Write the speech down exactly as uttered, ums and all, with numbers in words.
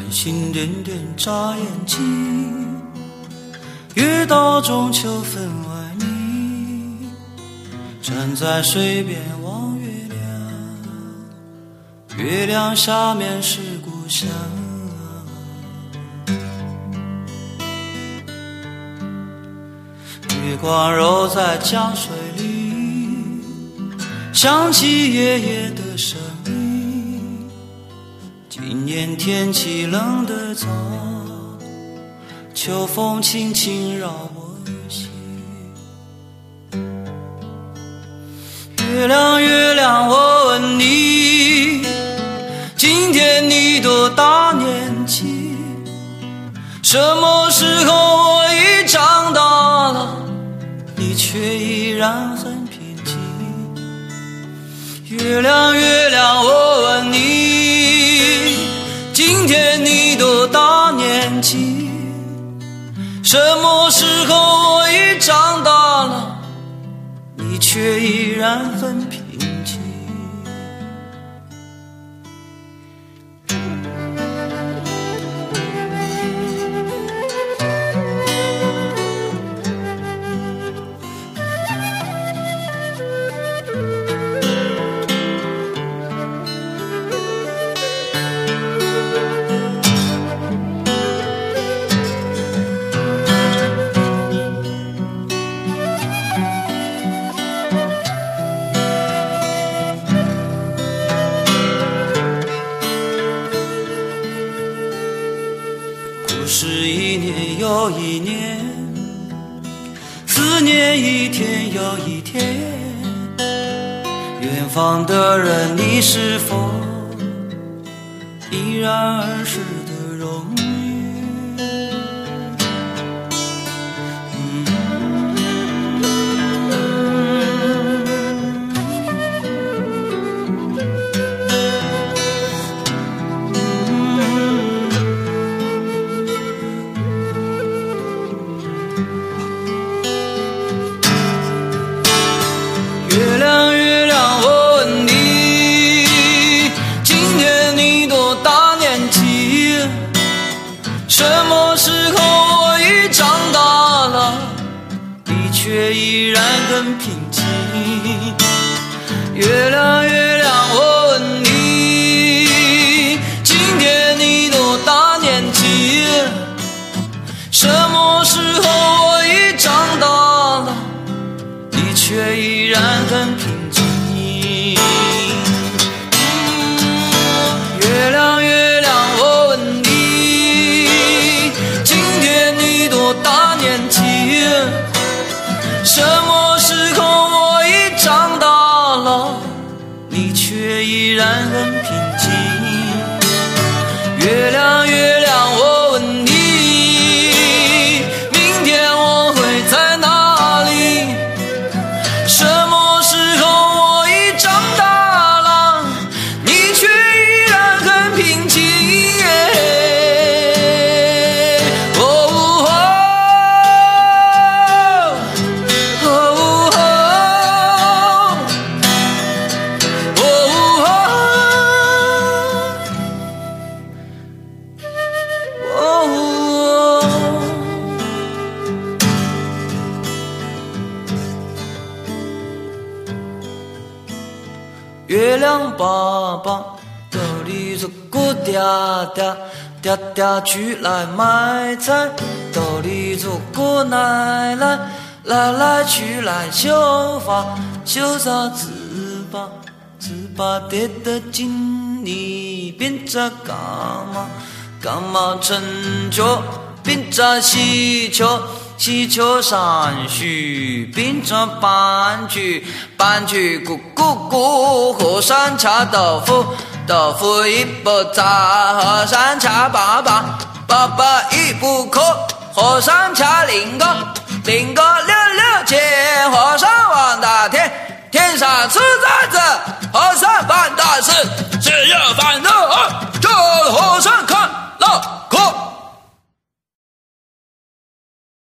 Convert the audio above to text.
星点点眨眼睛，月到中秋分外明。站在水边望月亮，月亮下面是故乡。月光揉在江水里，想起爷爷的声音。今年天气冷得早，秋风轻轻扰我心。月亮月亮我问你，今天你多大年纪？什么时候我已长大了，你却依然很平静。月亮月亮我问你，今天你多大年纪？什么时候我已长大了，你却依然很平静。故事一年又一年，思念一天又一天。远方的人，你是否依然儿时的容颜？月亮月亮我问你，今天你多大年纪？什么时候我已长大了，你却依然很平静。月亮月亮我问你，今天你多大年纪？什么时候我已长大了，你却依然很平静。月亮月亮我问你，今天你多大年纪？什么时候我已长大了，你却依然很平静。月亮月亮我问你，明天我会在哪里？什么时候我已长大了，你却依然很平静。哦哦哦哦哦哦。月亮爸爸兜里走过嗲嗲，嗲嗲去来买菜，兜里走过奶奶，奶奶去来绣花，绣啥糍粑，糍粑跌得进泥变成干嘛，干嘛成就变成喜球，喜球上去变成半句，半句咕咕咕，和尚掐豆腐，豆腐一不炸，和尚掐粑粑，粑粑一不可，和尚掐菱角，菱角溜溜切，和尚望大天，天上出崽子，和尚办大事，只有烦恼。